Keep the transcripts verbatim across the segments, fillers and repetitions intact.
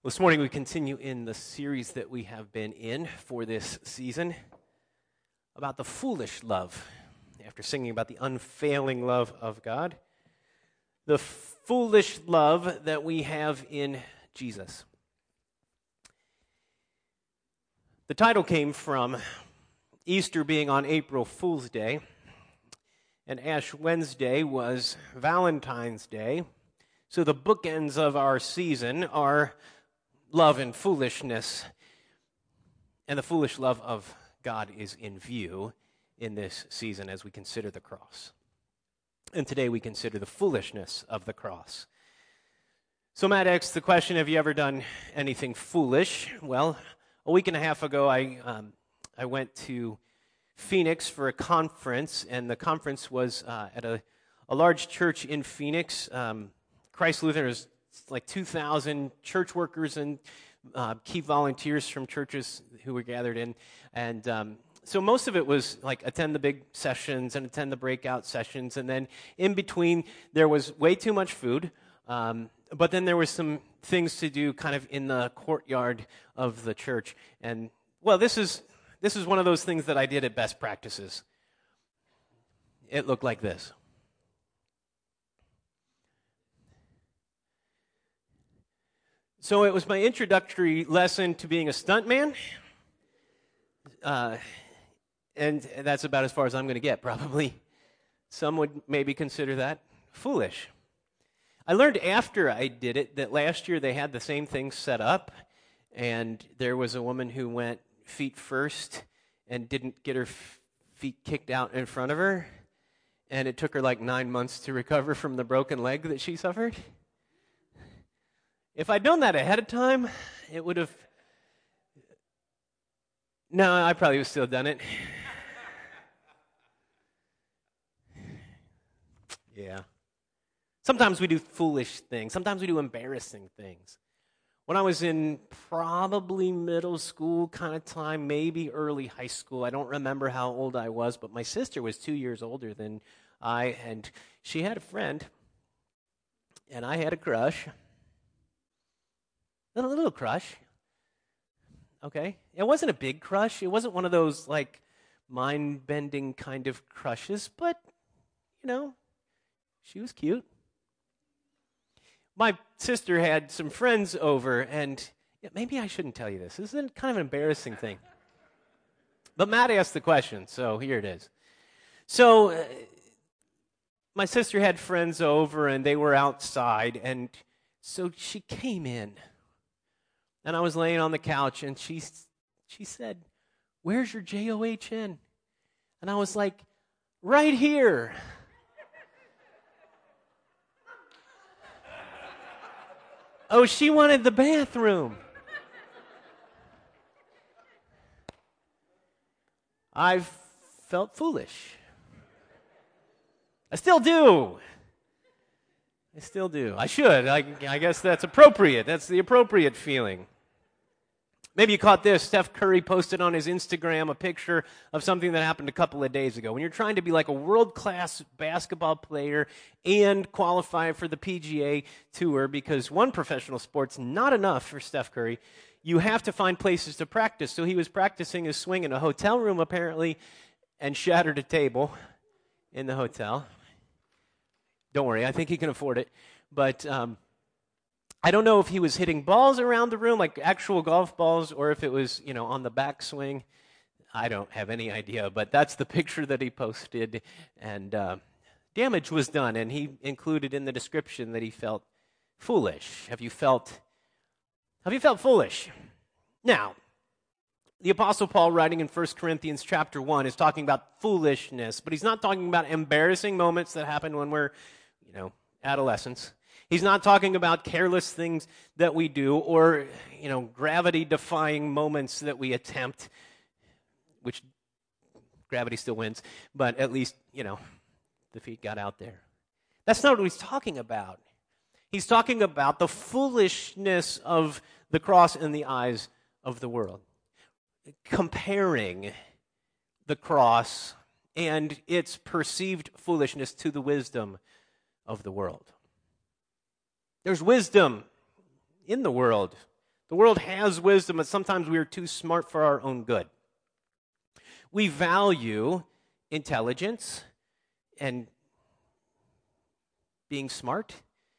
Well, this morning we continue in the series that we have been in for this season about the foolish love. After singing about the unfailing love of God, the foolish love that we have in Jesus. The title came from Easter being on April Fool's Day, and Ash Wednesday was Valentine's Day. So the bookends of our season are love and foolishness, and the foolish love of God is in view in this season as we consider the cross. And today we consider the foolishness of the cross. So Matt asked the question, have you ever done anything foolish? Well, a week and a half ago I um, I went to Phoenix for a conference, and the conference was uh, at a, a large church in Phoenix. Um, Christ Lutheran is like two thousand church workers and uh, key volunteers from churches who were gathered in. And um, so most of it was like attend the big sessions and attend the breakout sessions. And then in between, there was way too much food. Um, but then there was some things to do kind of in the courtyard of the church. And, well, this is this is one of those things that I did at Best Practices. It looked like this. So it was my introductory lesson to being a stuntman, uh, and that's about as far as I'm going to get, probably. Some would maybe consider that foolish. I learned after I did it that last year they had the same thing set up, and there was a woman who went feet first and didn't get her f- feet kicked out in front of her, and it took her like nine months to recover from the broken leg that she suffered. If I'd known that ahead of time, it would have... No, I probably would have still done it. Yeah. Sometimes we do foolish things. Sometimes we do embarrassing things. When I was in probably middle school kind of time, maybe early high school, I don't remember how old I was, but my sister was two years older than I, and she had a friend, and I had a crush. A little crush, okay? It wasn't a big crush. It wasn't one of those, like, mind-bending kind of crushes, but, you know, she was cute. My sister had some friends over, and yeah, maybe I shouldn't tell you this. This is kind of an embarrassing thing. But Matt asked the question, so here it is. So uh, my sister had friends over, and they were outside, and so she came in. And I was laying on the couch, and she she said, "Where's your J O H N?" And I was like, "Right here." Oh, she wanted the bathroom. I felt foolish. I still do. I still do. I should. I, I guess that's appropriate. That's the appropriate feeling. Maybe you caught this. Steph Curry posted on his Instagram a picture of something that happened a couple of days ago. When you're trying to be like a world-class basketball player and qualify for the P G A Tour, because one professional sport's not enough for Steph Curry, you have to find places to practice. So he was practicing his swing in a hotel room, apparently, and shattered a table in the hotel. Don't worry, I think he can afford it. But um, I don't know if he was hitting balls around the room, like actual golf balls, or if it was, you know, on the backswing. I don't have any idea, but that's the picture that he posted. And uh, damage was done, and he included in the description that he felt foolish. Have you felt, have you felt foolish? Now, the Apostle Paul, writing in First Corinthians chapter one, is talking about foolishness, but he's not talking about embarrassing moments that happen when we're, you know, adolescents. He's not talking about careless things that we do or, you know, gravity-defying moments that we attempt, which gravity still wins, but at least, you know, the feet got out there. That's not what he's talking about. He's talking about the foolishness of the cross in the eyes of the world, comparing the cross and its perceived foolishness to the wisdom of the world. There's wisdom in the world The world has wisdom, but sometimes we are too smart for our own good. We value intelligence and being smart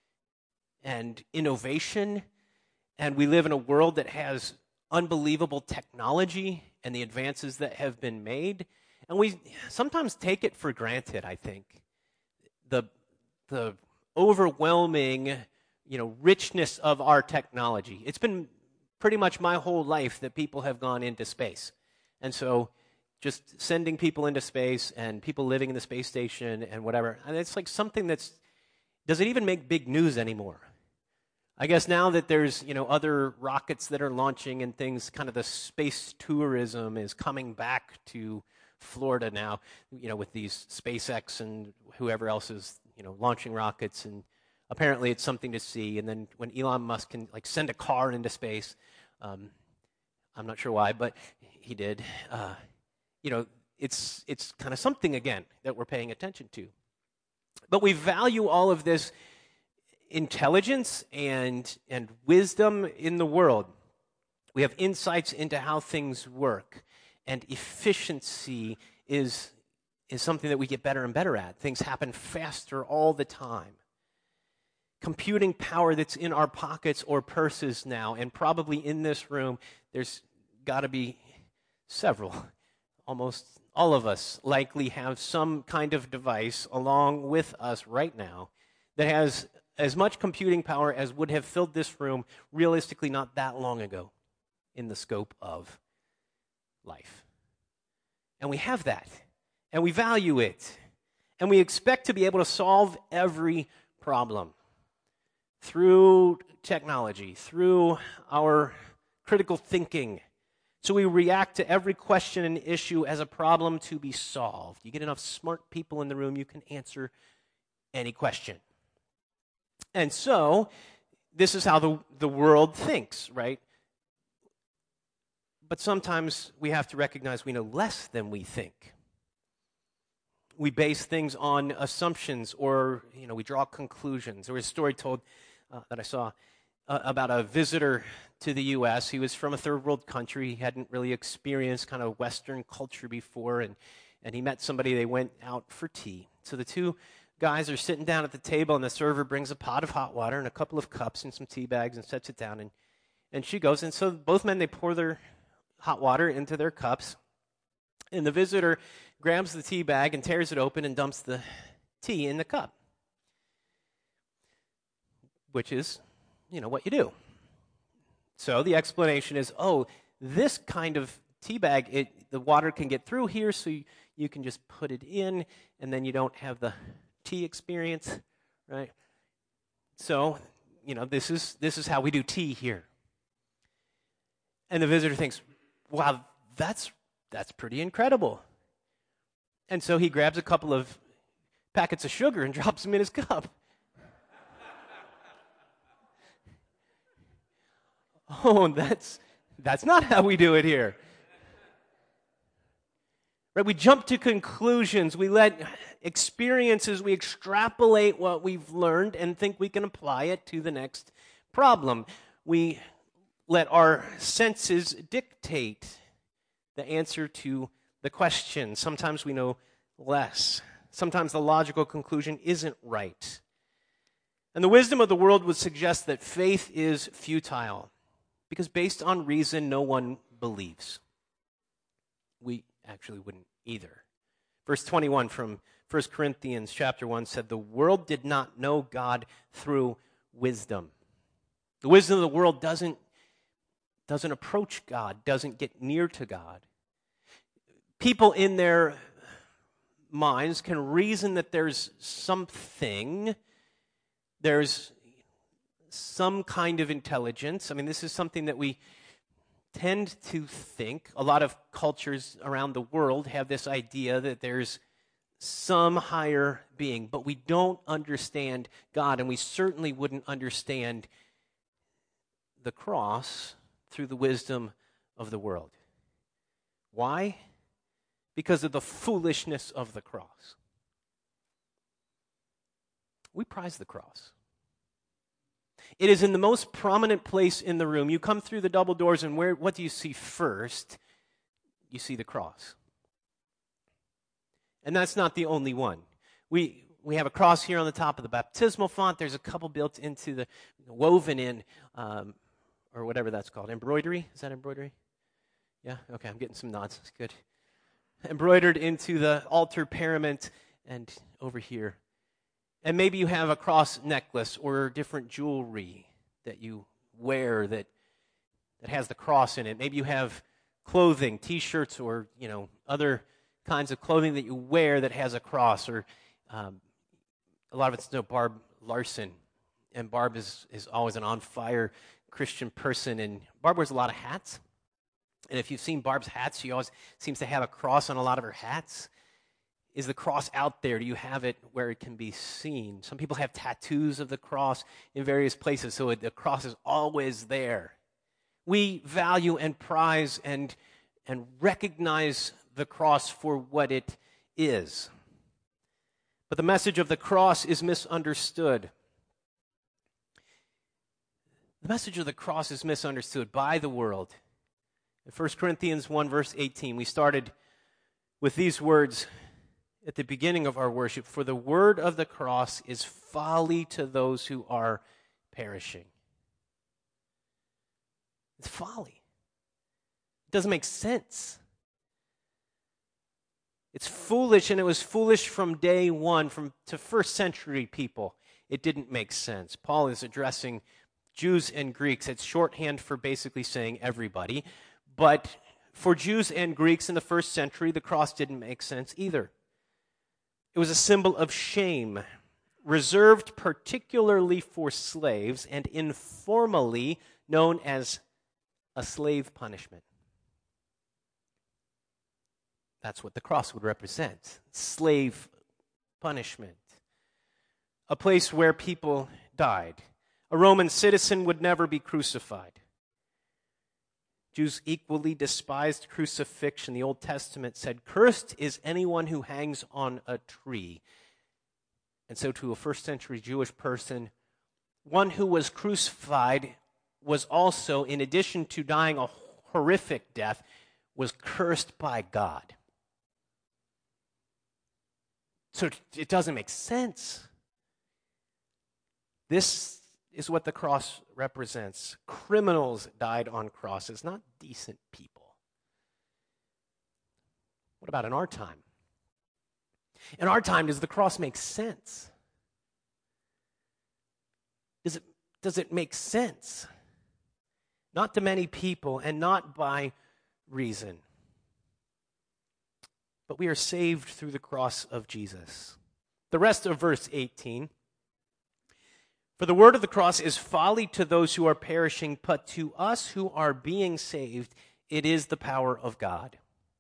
and innovation, and we live in a world that has unbelievable technology and the advances that have been made, and we sometimes take it for granted, I think. The, the overwhelming, you know, richness of our technology. It's been pretty much my whole life that people have gone into space. And so just sending people into space and people living in the space station and whatever, and it's like something that's, does it even make big news anymore? I guess now that there's, you know, other rockets that are launching and things, kind of the space tourism is coming back to Florida now, you know, with these SpaceX and whoever else is, you know, launching rockets, and apparently it's something to see. And then when Elon Musk can, like, send a car into space, um, I'm not sure why, but he did, uh, you know, it's it's kind of something, again, that we're paying attention to. But we value all of this intelligence and and wisdom in the world. We have insights into how things work, and efficiency is is something that we get better and better at. Things happen faster all the time. Computing power that's in our pockets or purses now, and probably in this room, there's got to be several. Almost all of us likely have some kind of device along with us right now that has as much computing power as would have filled this room realistically not that long ago in the scope of life. And we have that, and we value it, and we expect to be able to solve every problem through technology, through our critical thinking. So we react to every question and issue as a problem to be solved. You get enough smart people in the room, you can answer any question. And so, this is how the, the world thinks, right? But sometimes we have to recognize we know less than we think. We base things on assumptions, or, you know, we draw conclusions. There was a story told uh, that I saw uh, about a visitor to the U S He was from a third world country. He hadn't really experienced kind of Western culture before, and, and he met somebody. They went out for tea. So the two guys are sitting down at the table, and the server brings a pot of hot water and a couple of cups and some tea bags and sets it down, and, and she goes. And so both men, they pour their hot water into their cups, and the visitor grabs the tea bag and tears it open and dumps the tea in the cup, which is, you know, what you do. So the explanation is, oh, this kind of tea bag, it, the water can get through here, so you, you can just put it in, and then you don't have the tea experience, right? So, you know, this is this is how we do tea here. And the visitor thinks, wow, that's that's pretty incredible. And so he grabs a couple of packets of sugar and drops them in his cup. Oh, that's that's not how we do it here. Right? We jump to conclusions. We let experiences, we extrapolate what we've learned and think we can apply it to the next problem. We let our senses dictate the answer to the question. Sometimes we know less. Sometimes the logical conclusion isn't right. And the wisdom of the world would suggest that faith is futile, because based on reason, no one believes. We actually wouldn't either. Verse twenty-one from First Corinthians chapter one said, the world did not know God through wisdom. The wisdom of the world doesn't, doesn't approach God, doesn't get near to God. People in their minds can reason that there's something, there's some kind of intelligence. I mean, this is something that we tend to think. A lot of cultures around the world have this idea that there's some higher being, but we don't understand God, and we certainly wouldn't understand the cross through the wisdom of the world. Why? Because of the foolishness of the cross. We prize the cross. It is in the most prominent place in the room. You come through the double doors, and where? What do you see first? You see the cross. And that's not the only one. We we have a cross here on the top of the baptismal font. There's a couple built into the, woven in, um, or whatever that's called. Embroidery? Is that embroidery? Yeah? Okay, I'm getting some nods. That's good. Embroidered into the altar parament and over here. And maybe you have a cross necklace or different jewelry that you wear that that has the cross in it. Maybe you have clothing, T-shirts, or you know other kinds of clothing that you wear that has a cross. Or um, a lot of it's you know, Barb Larson, and Barb is is always an on fire Christian person. And Barb wears a lot of hats. And if you've seen Barb's hats, she always seems to have a cross on a lot of her hats. Is the cross out there? Do you have it where it can be seen? Some people have tattoos of the cross in various places, so the cross is always there. We value and prize and, and recognize the cross for what it is. But the message of the cross is misunderstood. The message of the cross is misunderstood by the world. In First Corinthians one, verse eighteen, we started with these words at the beginning of our worship. For the word of the cross is folly to those who are perishing. It's folly. It doesn't make sense. It's foolish, and it was foolish from day one, from to first century people. It didn't make sense. Paul is addressing Jews and Greeks. It's shorthand for basically saying everybody. But for Jews and Greeks in the first century, the cross didn't make sense either. It was a symbol of shame, reserved particularly for slaves and informally known as a slave punishment. That's what the cross would represent, slave punishment. A place where people died. A Roman citizen would never be crucified. Jews equally despised crucifixion. The Old Testament said, "Cursed is anyone who hangs on a tree." And so to a first century Jewish person, one who was crucified was also, in addition to dying a horrific death, was cursed by God. So it doesn't make sense. This is what the cross represents. Criminals died on crosses, not decent people. What about in our time? In our time, does the cross make sense? Does it, does it make sense? Not to many people and not by reason. But we are saved through the cross of Jesus. The rest of verse eighteen. For the word of the cross is folly to those who are perishing, but to us who are being saved, it is the power of God.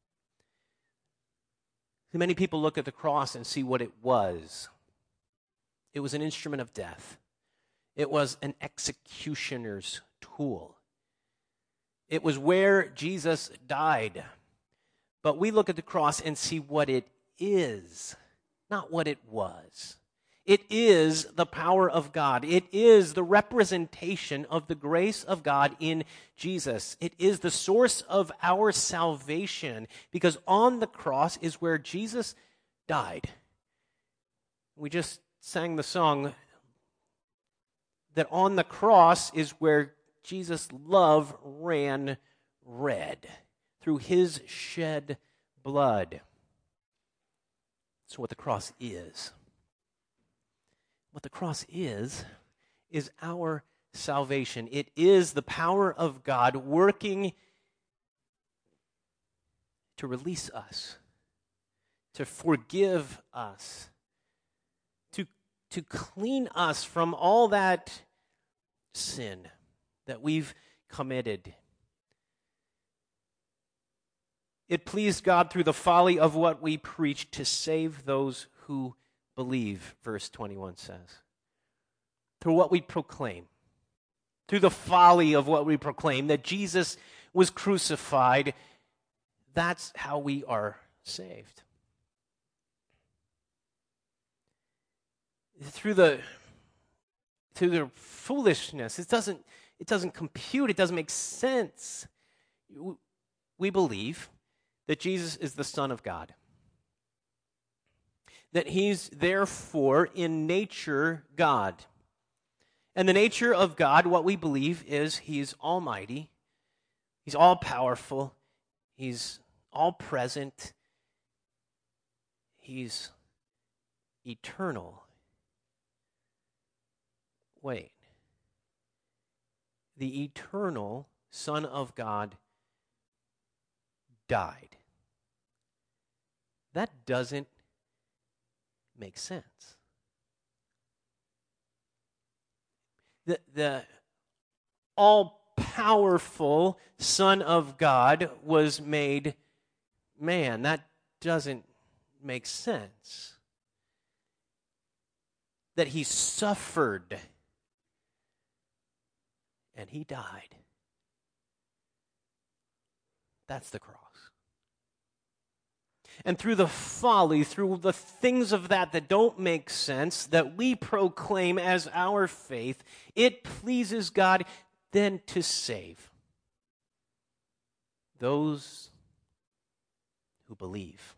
Many people look at the cross and see what it was. It was an instrument of death. It was an executioner's tool. It was where Jesus died. But we look at the cross and see what it is, not what it was. It is the power of God. It is the representation of the grace of God in Jesus. It is the source of our salvation, because on the cross is where Jesus died. We just sang the song that on the cross is where Jesus' love ran red through his shed blood. That's what the cross is. What the cross is, is our salvation. It is the power of God working to release us, to forgive us, to, to clean us from all that sin that we've committed. It pleased God through the folly of what we preach to save those who believe, verse twenty-one says. Through what we proclaim. Through the folly of what we proclaim, that Jesus was crucified, that's how we are saved. Through the to their foolishness. It doesn't, it doesn't compute. It doesn't make sense. We believe that Jesus is the Son of God, that he's therefore in nature God. And the nature of God, what we believe is he's almighty, he's all-powerful, he's all-present, he's eternal. Wait. The eternal Son of God died. That doesn't make sense. The, the all-powerful Son of God was made man. That doesn't make sense. That he suffered and he died. That's the cross. And through the folly, through the things of that that don't make sense, that we proclaim as our faith, it pleases God then to save those who believe.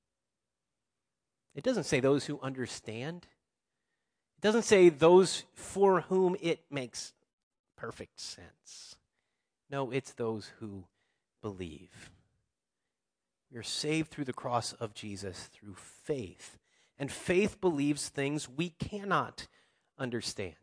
It doesn't say those who understand. It doesn't say those for whom it makes perfect sense. No, it's those who believe. We are saved through the cross of Jesus through faith. And faith believes things we cannot understand.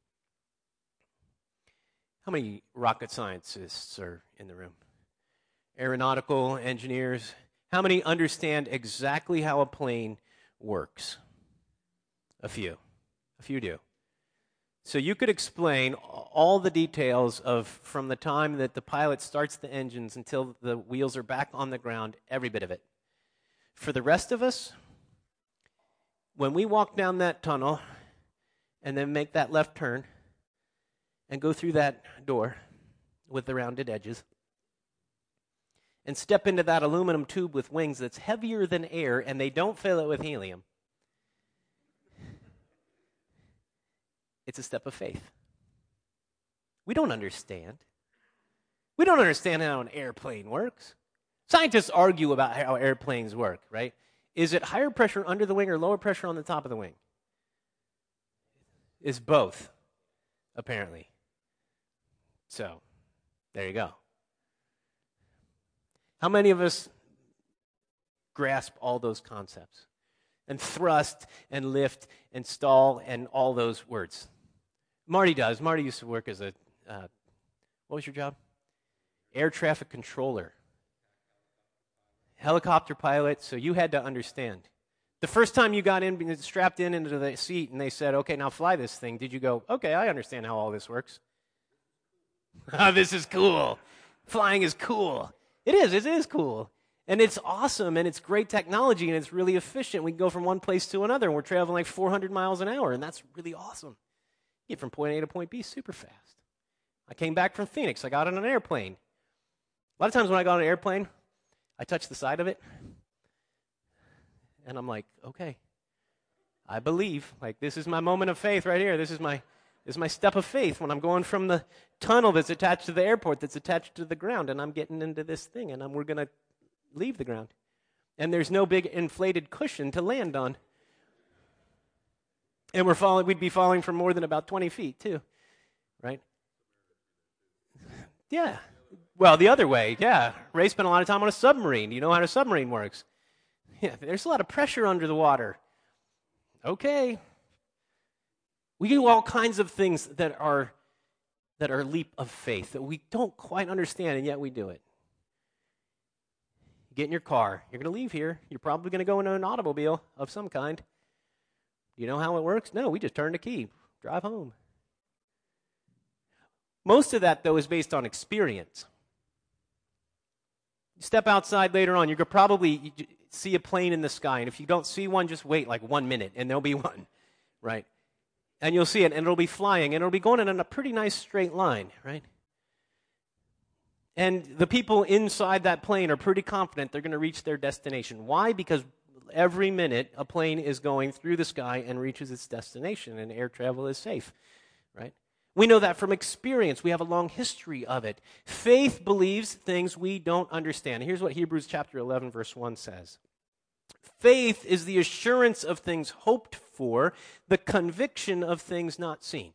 How many rocket scientists are in the room? Aeronautical engineers. How many understand exactly how a plane works? A few. A few do. So you could explain all the details of from the time that the pilot starts the engines until the wheels are back on the ground, every bit of it. For the rest of us, when we walk down that tunnel and then make that left turn and go through that door with the rounded edges and step into that aluminum tube with wings that's heavier than air and they don't fill it with helium, it's a step of faith. We don't understand. We don't understand how an airplane works. Scientists argue about how airplanes work, right? Is it higher pressure under the wing or lower pressure on the top of the wing? It's both, apparently. So, there you go. How many of us grasp all those concepts? And thrust and lift and stall and all those words. Marty does. Marty used to work as a, uh, what was your job? Air traffic controller. Helicopter pilot, so you had to understand. The first time you got in, strapped in into the seat, and they said, okay, now fly this thing, did you go, okay, I understand how all this works. This is cool. Flying is cool. It is. It is cool. And it's awesome, and it's great technology, and it's really efficient. We can go from one place to another, and we're traveling like four hundred miles an hour, and that's really awesome. You get from point A to point B super fast. I came back from Phoenix. I got on an airplane. A lot of times when I got on an airplane, I touch the side of it, and I'm like, okay, I believe. Like, this is my moment of faith right here. This is my, this is my step of faith when I'm going from the tunnel that's attached to the airport that's attached to the ground, and I'm getting into this thing, and I'm, we're going to leave the ground. And there's no big inflated cushion to land on. And we're falling, we'd be falling from more than about twenty feet, too. Right? Yeah. Well, the other way, yeah. Ray spent a lot of time on a submarine. You know how a submarine works. Yeah, there's a lot of pressure under the water. Okay. We do all kinds of things that are that are leap of faith that we don't quite understand, and yet we do it. You get in your car. You're going to leave here. You're probably going to go in an automobile of some kind. You know how it works? No, we just turn the key, drive home. Most of that, though, is based on experience. You step outside later on, you're going to probably see a plane in the sky, and if you don't see one, just wait like one minute, and there'll be one, right? And you'll see it, and it'll be flying, and it'll be going in a pretty nice straight line, right? And the people inside that plane are pretty confident they're going to reach their destination. Why? Because every minute a plane is going through the sky and reaches its destination, and air travel is safe. right? We know that from experience. We have a long history of it. Faith believes things we don't understand. Here's what Hebrews chapter eleven, verse one says. Faith is the assurance of things hoped for, the conviction of things not seen.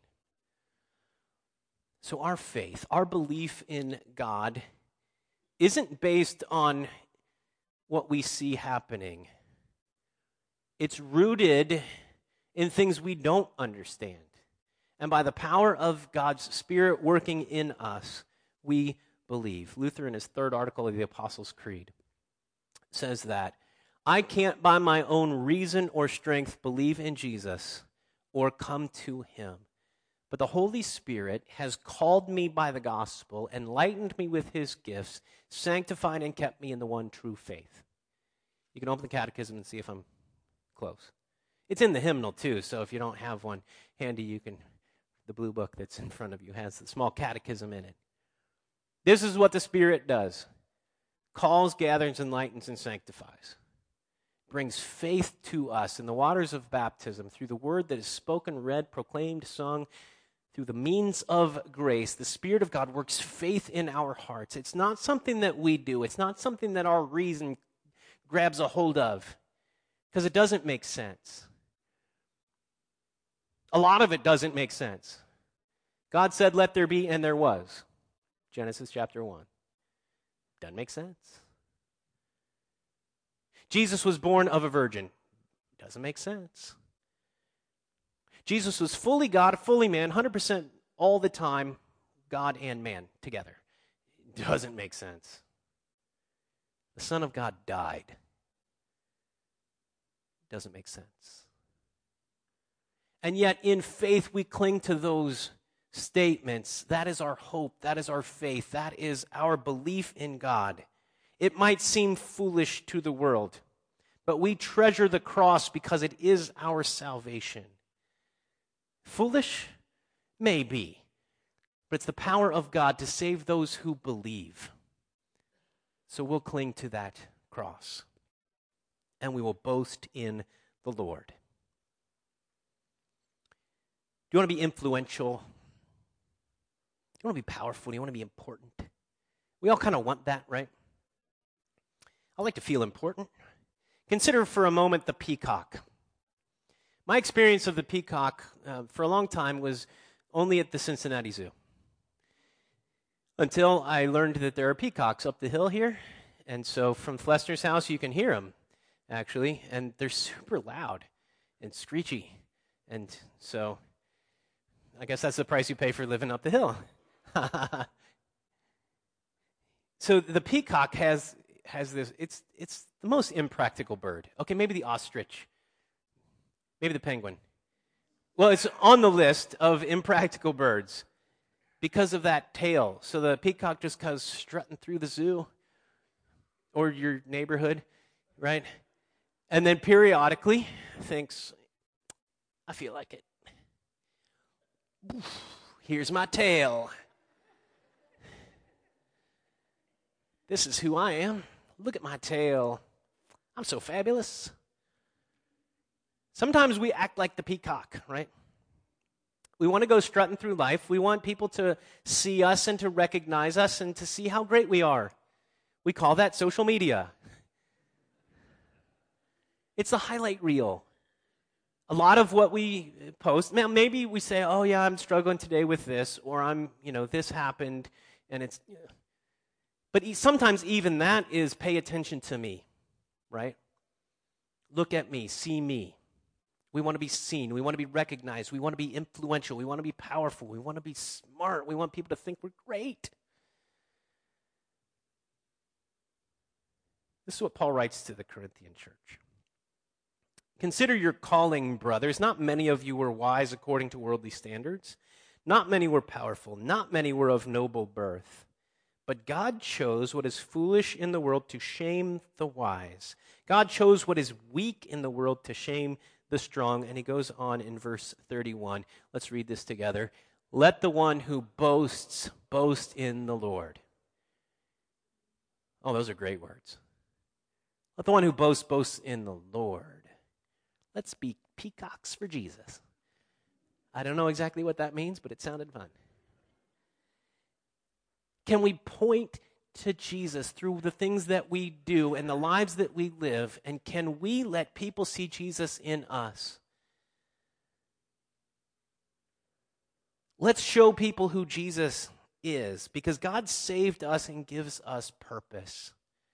So our faith, our belief in God, isn't based on what we see happening. It's rooted in things we don't understand. And by the power of God's Spirit working in us, we believe. Luther, in his third article of the Apostles' Creed, says that, I can't by my own reason or strength believe in Jesus or come to him. But the Holy Spirit has called me by the gospel, enlightened me with his gifts, sanctified and kept me in the one true faith. You can open the catechism and see if I'm close. It's in the hymnal too, so if you don't have one handy, you can, the blue book that's in front of you has the small catechism in it. This is what the Spirit does. Calls, gathers, enlightens, and sanctifies. Brings faith to us in the waters of baptism through the word that is spoken, read, proclaimed, sung, through the means of grace. The Spirit of God works faith in our hearts. It's not something that we do. It's not something that our reason grabs a hold of, because it doesn't make sense. A lot of it doesn't make sense. God said, let there be, and there was. Genesis chapter one. Doesn't make sense. Jesus was born of a virgin. Doesn't make sense. Jesus was fully God, fully man, one hundred percent all the time, God and man together. Doesn't make sense. The Son of God died. Doesn't make sense. And yet in faith we cling to those statements. That is our hope. That is our faith. That is our belief in God. It might seem foolish to the world, but we treasure the cross because it is our salvation. Foolish? Maybe. But it's the power of God to save those who believe. So we'll cling to that cross. And we will boast in the Lord. Do you want to be influential? Do you want to be powerful? Do you want to be important? We all kind of want that, right? I like to feel important. Consider for a moment the peacock. My experience of the peacock uh, for a long time was only at the Cincinnati Zoo. Until I learned that there are peacocks up the hill here. And so from Flessner's house, you can hear them, actually. And they're super loud and screechy. And so I guess that's the price you pay for living up the hill. So the peacock has has this, it's it's the most impractical bird. Okay, maybe the ostrich. Maybe the penguin. Well, it's on the list of impractical birds because of that tail. So the peacock just goes strutting through the zoo or your neighborhood, right? And then periodically thinks, I feel like it. Here's my tail. This is who I am. Look at my tail. I'm so fabulous. Sometimes we act like the peacock, right? We want to go strutting through life. We want people to see us and to recognize us and to see how great we are. We call that social media. It's the highlight reel. A lot of what we post, now maybe we say, oh yeah, I'm struggling today with this, or I'm, you know, this happened, and it's, but sometimes even that is pay attention to me, right? Look at me, see me. We want to be seen. We want to be recognized. We want to be influential. We want to be powerful. We want to be smart. We want people to think we're great. This is what Paul writes to the Corinthian church. Consider your calling, brothers. Not many of you were wise according to worldly standards. Not many were powerful. Not many were of noble birth. But God chose what is foolish in the world to shame the wise. God chose what is weak in the world to shame the strong. And he goes on in verse thirty-one. Let's read this together. Let the one who boasts boast in the Lord. Oh, those are great words. Let the one who boasts boast in the Lord. Let's be peacocks for Jesus. I don't know exactly what that means, but it sounded fun. Can we point to Jesus through the things that we do and the lives that we live, and can we let people see Jesus in us? Let's show people who Jesus is, because God saved us and gives us purpose.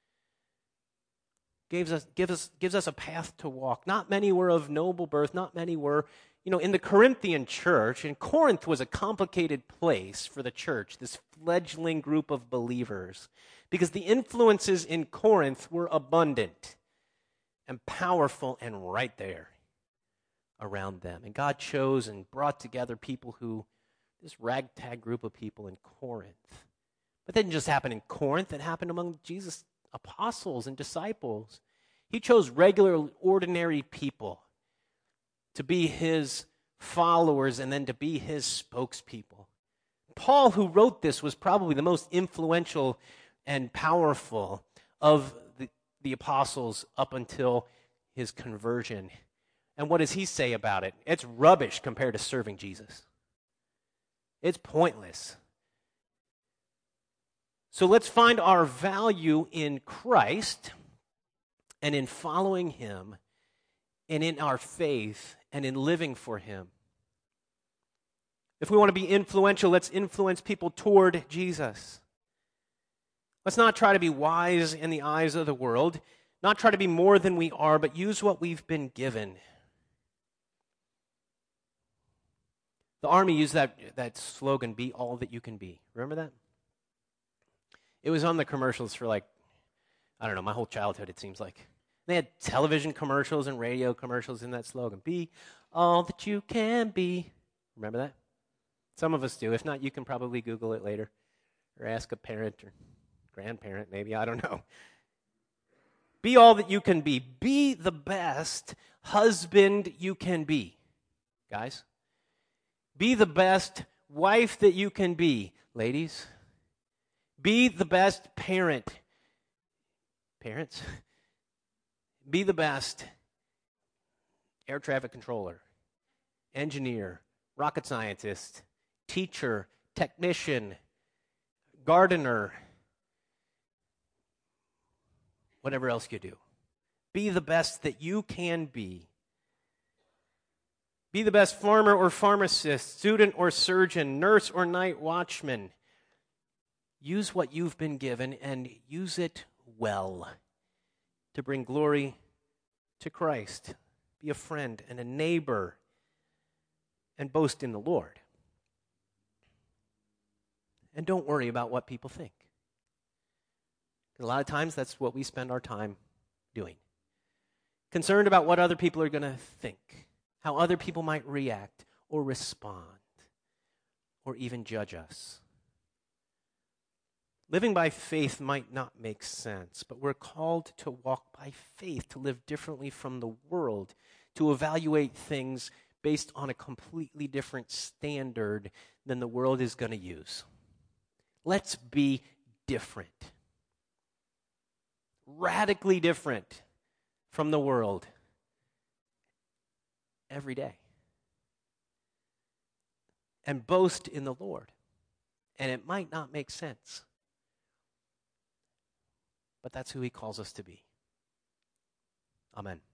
Gives us, gives us, gives us a path to walk. Not many were of noble birth, not many were, you know, in the Corinthian church, and Corinth was a complicated place for the church, this fledgling group of believers, because the influences in Corinth were abundant and powerful and right there around them. And God chose and brought together people who, this ragtag group of people in Corinth. But that didn't just happen in Corinth, it happened among Jesus' apostles and disciples. He chose regular, ordinary people to be his followers and then to be his spokespeople. Paul, who wrote this, was probably the most influential and powerful of the, the apostles up until his conversion. And what does he say about it? It's rubbish compared to serving Jesus. It's pointless. So let's find our value in Christ and in following him and in our faith and in living for him. If we want to be influential, let's influence people toward Jesus. Let's not try to be wise in the eyes of the world, not try to be more than we are, but use what we've been given. The Army used that, that slogan, be all that you can be. Remember that? It was on the commercials for like, I don't know, my whole childhood it seems like. They had television commercials and radio commercials in that slogan. Be all that you can be. Remember that? Some of us do. If not, you can probably Google it later or ask a parent or grandparent maybe. I don't know. Be all that you can be. Be the best husband you can be, guys. Be the best wife that you can be, ladies. Be the best parent. Parents. Be the best air traffic controller, engineer, rocket scientist, teacher, technician, gardener, whatever else you do. Be the best that you can be. Be the best farmer or pharmacist, student or surgeon, nurse or night watchman. Use what you've been given and use it well to bring glory to Christ. Be a friend and a neighbor and boast in the Lord. And don't worry about what people think. A lot of times that's what we spend our time doing. Concerned about what other people are going to think, how other people might react or respond or even judge us. Living by faith might not make sense, but we're called to walk by faith, to live differently from the world, to evaluate things based on a completely different standard than the world is going to use. Let's be different. Radically different from the world every day. And boast in the Lord. And it might not make sense. But that's who he calls us to be. Amen.